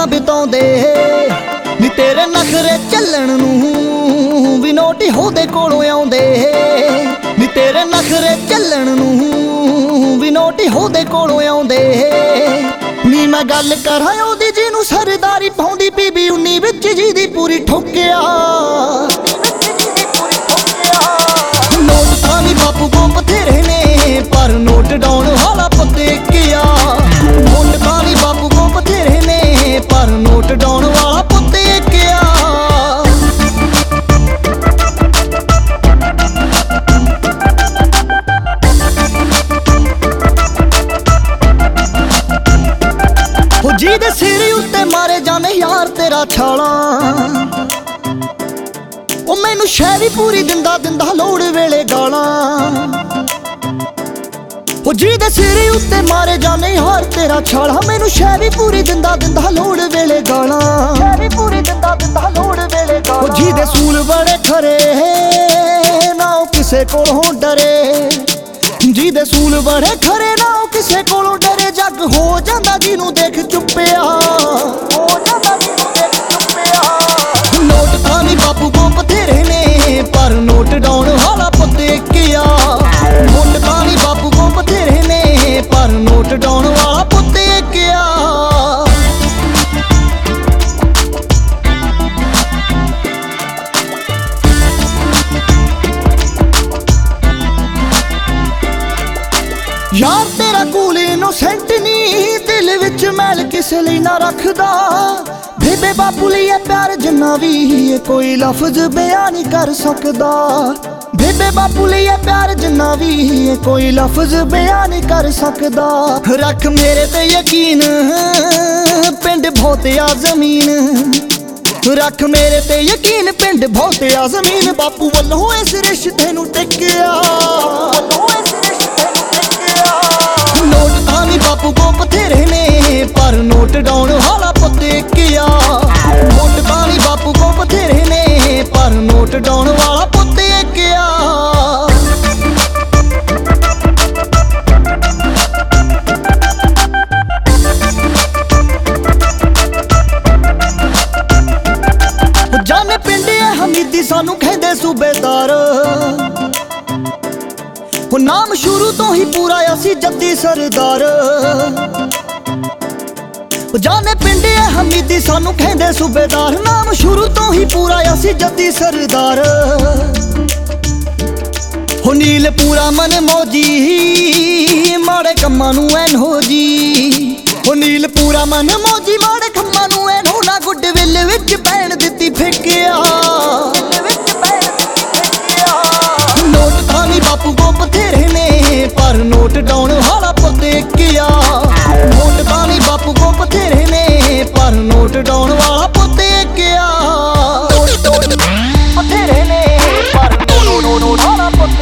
ਨਾ ਬਿਤਾਉਂਦੇ ਨੀ ਤੇਰੇ ਨਖਰੇ ਚੱਲਣ ਨੂੰ ਵੀ ਨੋਟ ਹੋਦੇ ਕੋਲੋਂ ਆਉਂਦੇ ਨੀ ਤੇਰੇ ਨਖਰੇ ਚੱਲਣ ਨੂੰ ਵੀ ਨੋਟ ਹੋਦੇ ਕੋਲੋਂ ਆਉਂਦੇ ਨੀ ਮੈਂ ਗੱਲ ਕਰਾਂ ਉਹਦੀ ਜਿਹਨੂੰ ਸਰਦਾਰੀ ਪਾਉਂਦੀ ਬੀਬੀ 19 ਵਿੱਚ ਜਿਹਦੀ ਪੂਰੀ ਠੋਕਿਆ ਨੋਟ ਤਾਂ ਵੀ ਬਾਪੂ ਕੋਲ ਬਥੇਰੇ ਨੇ ਪਰ ਨੋਟ ਡਾਉਣ ਵਾਲਾ ਪੁੱਤੇ ਕਿਆ ਨੋਟ ਤਾਂ ਵੀ ਬਾਪੂ ਕੋਲ ਬਥੇਰੇ ਨੇ ਪਰ ਨੋਟ ਡਾਉਣ ਵਾਲਾ ਪੁੱਤੇ ਕਿਆ ਉਹ ਜਿਹਦੇ ਸਿਰ ਉੱਤੇ ਮਾਰੇ ਜਾਣੇ ਯਾਰ ਤੇਰਾ ਛਾਲਾ ਉਹ ਮੈਨੂੰ ਸ਼ਹਿਰੀ ਪੂਰੀ ਦਿੰਦਾ ਲੋੜ ਵੇਲੇ ਗਾਲਾਂ ਉਹ ਜਿਹਦੇ ਸਿਰ ਉੱਤੇ ਮਾਰੇ ਜਾਣੇ ਯਾਰ ਤੇਰਾ ਛਾਲਾ ਮੈਨੂੰ ਸ਼ਹਿਰੀ ਪੂਰੀ ਦਿੰਦਾ ਲੋੜ ਵੇਲੇ ਗਾਲਾਂ ਸ਼ਹਿਰੀ ਪੂਰੀ ਦਿੰਦਾ ਲੋੜ ਵੇਲੇ ਗਾਲਾਂ ਉਹ ਜਿਹਦੇ ਸੂਲ ਬੜੇ ਖਰੇ ਨਾ ਉਹ ਕਿਸੇ ਕੋਲੋਂ ਡਰੇ ਜਿਹਦੇ ਸੂਲ ਬੜੇ ਖਰੇ ਨਾ ਉਹ ਕਿਸੇ ਕੋਲੋਂ ਡਰੇ ਜੱਗ ਹੋ ਜਾਂਦਾ ਜਿਹਨੂੰ ਦੇਖ ਚੁੱਪਿਆ ਹੋ ਜਾਂਦਾ ਜਿਹਨੂੰ ਦੇਖ ਚੁੱਪਿਆ ਨੋਟ ਤਾਂ ਨਹੀਂ ਬਾਪੂ ਕੋਲ ਬਥੇਰੇ ਨੇ ਪਰ ਨੋਟ ਡਾਉਣ ਵਾਲਾ ਪੁੱਤੇ ਕਿਆ ਨੋਟ ਤਾਂ ਨਹੀਂ ਬਾਪੂ ਕੋਲ ਬਥੇਰੇ ਨੇ ਪਰ ਨੋਟ ਡਾਉਣ ਵਾਲਾ ਪੁੱਤੇ ਕਿਆ ਯਾਰ ਤੇਰਾ ਕੂਲ ਇਨੋਸੈਂਟ ਨੀ ਦਿਲ ਵਿੱਚ ਮੈਲ ਕਿਸੇ ਲਈ ਨਾ ਰੱਖਦਾ ਬੇਬੇ ਬਾਪੂ ਲਈ ਇਹ ਪਿਆਰ ਜਿੰਨਾ ਵੀ ਇਹ ਕੋਈ ਲਫ਼ਜ਼ ਬਿਆਨ ਨਹੀਂ ਕਰ ਸਕਦਾ ਬੇਬੇ ਬਾਪੂ ਲਈ ਇਹ ਪਿਆਰ ਜਿੰਨਾ ਵੀ ਇਹ ਕੋਈ ਲਫ਼ਜ਼ ਬਿਆਨ ਨਹੀਂ ਕਰ ਸਕਦਾ ਰੱਖ ਮੇਰੇ ਤੇ ਯਕੀਨ ਪਿੰਡ ਬਹੁਤ ਆ ਜ਼ਮੀਨ ਰੱਖ ਮੇਰੇ ਤੇ ਯਕੀਨ ਪਿੰਡ ਬਹੁਤ ਆ ਜ਼ਮੀਨ ਬਾਪੂ ਵੱਲੋਂ ਇਸ ਰਿਸ਼ਤੇ ਨੂੰ ਟਿਕਿਆ ਨੋਟ ਤਾਂ ਨਹੀਂ ਬਾਪੂ ਕੋਲ ਬਥੇਰੇ ਨੇ ਪਰ ਨੋਟ ਡਾਉਣ ਵਾਲਾ ਪੁੱਤੇ ਕਿਆ ਨੋਟ ਤਾਂ ਨਹੀਂ ਬਾਪੂ ਕੋਲ ਬਥੇਰੇ ਨੇ ਪਰ ਨੋਟ ਡਾਉਣ ਵਾਲਾ ਪੁੱਤੇ ਕਿਆ ਜਾਨੇ ਪਿੰਡ ਹਮੀਦੀ ਸਾਨੂੰ ਕਹਿੰਦੇ ਸੂਬੇਦਾਰ ਉਹ ਨਾਮ ਸ਼ੁਰੂ ਤੋਂ ਹੀ ਪੂਰਾ ਅਸੀਂ ਜੱਦੀ ਸਰਦਾਰ ਉਹ ਜਾਨੇ ਪਿੰਡ ਹਮੀਦੀ ਸਾਨੂੰ ਕਹਿੰਦੇ ਸੂਬੇਦਾਰ ਨਾਮ ਸ਼ੁਰੂ ਤੋਂ ਹੀ ਪੂਰਾ ਅਸੀਂ ਜੱਦੀ ਸਰਦਾਰ ਹੋ ਨੀਲ ਪੂਰਾ ਮਨ ਮੌਜੀ ਮਾੜੇ ਕੰਮਾਂ ਨੂੰ ਐਨ ਹੋ ਜੀ ਹੋ ਨੀਲ ਪੂਰਾ ਮਨ ਮੌਜੀ ਮਾੜੇ ਕੰਮਾਂ ਨੂੰ ਐਨ ਹੋ ਨਾ ਗੁੱਡ ਵਿਲ ਵਿੱਚ ਪੈਣ ਦਿੱਤੀ ਫੇਕਿਆ ਨੋਟ ਤਾਂ ਨਹੀਂ ਬਾਪੂ ਕੋਲ ਬਥੇਰੇ ਨੇ ਪਰ ਨੋਟ ਡਾਉਣ ਵਾਲਾ ਪੁੱਤੇ ਕਿਆ ਨੋਟ ਤਾਂ ਨਹੀਂ ਬਾਪੂ ਕੋਲ ਬਥੇਰੇ ਨੇ ਪਰ ਨੋਟ ਡਾਉਣ ਵਾਲਾ ਪੁੱਤੇ ਕਿਆ ਬਥੇਰੇ ਨੇ ਪਰ ਨੋਟ ਵਾਲਾ ਪੁੱਤੇ